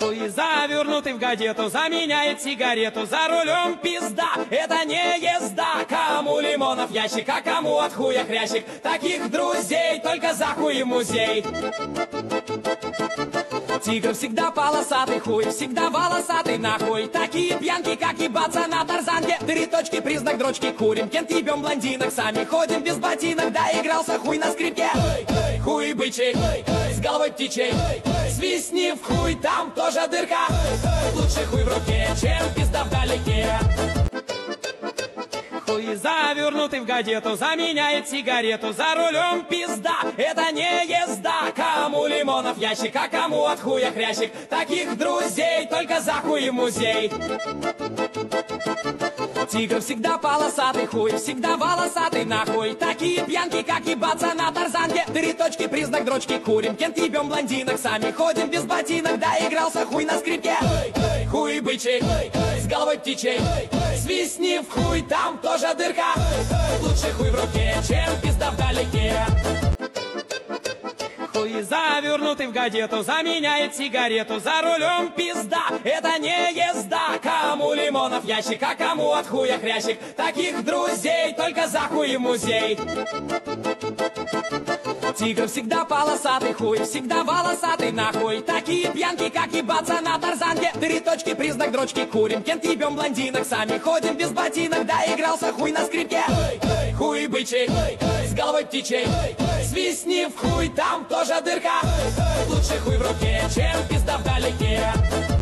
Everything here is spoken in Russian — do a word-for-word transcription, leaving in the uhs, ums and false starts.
Хуй завернутый в гадету, заменяет сигарету, за рулем пизда, это не езда. Кому лимонов ящик, а кому от хуя хрящик, таких друзей только за хуй музей. Тигр всегда полосатый, хуй всегда волосатый, нахуй. Такие пьянки, как ебаться на тарзанке. Три точки, признак дрочки, курим, кент ебем блондинок. Сами ходим без ботинок, да игрался хуй на скрипке. Хуй бычий, с головой птичей, свистни в хуй, там тоже дырка. Лучше хуй в руке, чем пизда вдалеке. Хуй завернутый в гадету, заменяет сигарету, за рулем пизда, это не езда. Кому лимонов ящик, а кому от хуя хрящик, таких друзей только за хуй музей. Тигр всегда полосатый, хуй всегда волосатый, нахуй. Такие пьянки, как ебаться на тарзанке. Три точки, признак дрочки, курим, кент ебем блондинок. Сами ходим без ботинок, да игрался хуй на скрипке. Хуй бычий, с головой птичей, свистни в хуй, там тоже дырка. Лучше хуй в руке, чем пизда вдалеке. Хуй завернутый в гадету, заменяет сигарету, за рулем пизда, это не езда. Кому лимонов ящик, а кому от хуя хрящик, таких друзей только за хуй музей. Тигр всегда полосатый, хуй всегда волосатый, нахуй. Такие пьянки, как ебаться на тарзанке. Три точки, признак дрочки, курим, кент ебем блондинок. Сами ходим без ботинок, да игрался хуй на скрипке. Хуй бычий, с головой птичей, свистни в хуй, там тоже дырка. Лучше хуй в руке, чем пизда вдалеке.